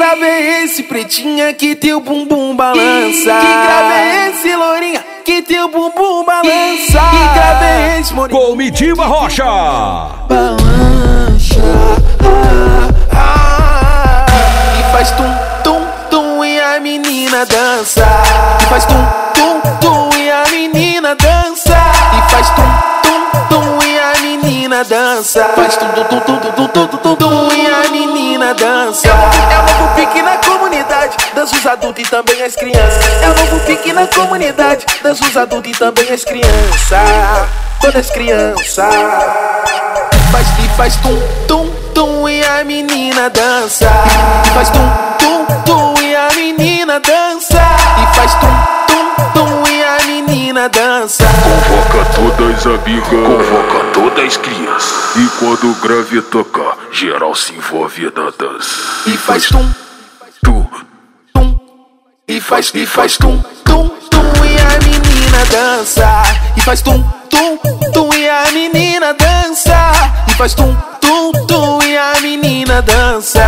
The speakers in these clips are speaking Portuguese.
grave é esse, pretinha, que teu bumbum balança? Que grave é esse, lourinha, que teu bumbum balança? Que grave é esse, morinha? Comitiva Rocha. Balança, e faz tum, tum, tum e a menina dança. E faz tum, tum, tum e a menina dança. E faz tum, tum, tum e a menina dança. Faz tum, tum, tum, tum, tum, tum, tum, tum e a menina dança. É o novo pique na comunidade, dança os adultos e também as crianças. É o novo pique na comunidade, dança os adultos e também as crianças. Todas as crianças. Faz tum, tum, tum e a menina dança. E faz tum, tum, tum e a menina dança. E faz tum, tum, tum e a menina dança. Convoca todas as amigas, convoca todas as crianças. E quando o grave tocar, geral se envolve na dança. E faz tum, Tu, tum. E faz tum, tum, tum e a menina dança. E faz tum, tum, tum e a menina dança. E faz tum, tum, tum e a menina dança.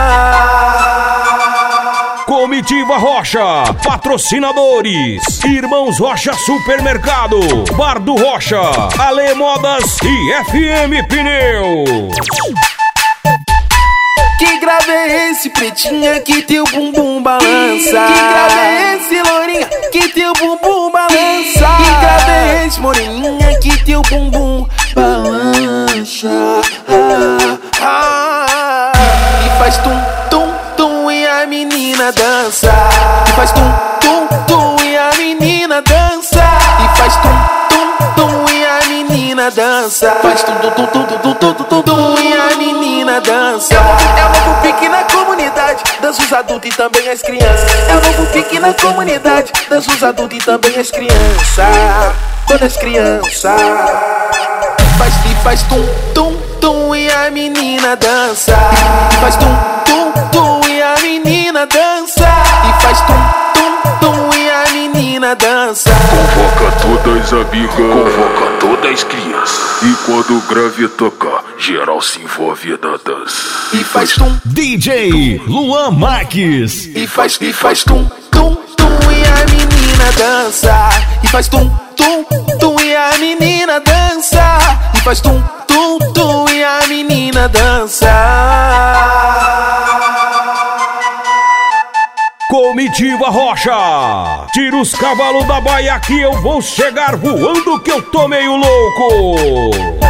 Comitiva Rocha, patrocinadores: Irmãos Rocha Supermercado, Bar do Rocha, Ale Modas e FM Pneus. Que grave é esse, pretinha, que teu bumbum balança? Que grave é esse, lourinha, que teu bumbum balança? Que grave é esse, moreninha, que teu bumbum balança? E faz tum, tum, tum e a menina dança. E faz tum, tum, tum e a menina dança. E faz tum, tum, tum e a menina dança. Faz tum, tum, tum, tum, tum, tum, tum, tum e a menina dança. É o novo pique na comunidade, dança os adultos e também as crianças. É o novo pique na comunidade, dança os adultos e também as crianças. Todas as crianças. Faz tum, tum, tum e a menina dança. Faz tum, tum, tum e a menina dança. E faz tum, tum, tum e a menina dança. convoca todas as amigas, convoca todas as crianças. E quando o grave tocar, geral se envolve na dança. E faz tum, DJ Luan Marques. e faz tum, tum, tum e a menina dança. E faz tum, tum, tum e a menina dança. E faz tum, tum, tum e a menina dança. Comitiva Rocha, tira os cavalos da baia que eu vou chegar voando que eu tô meio louco.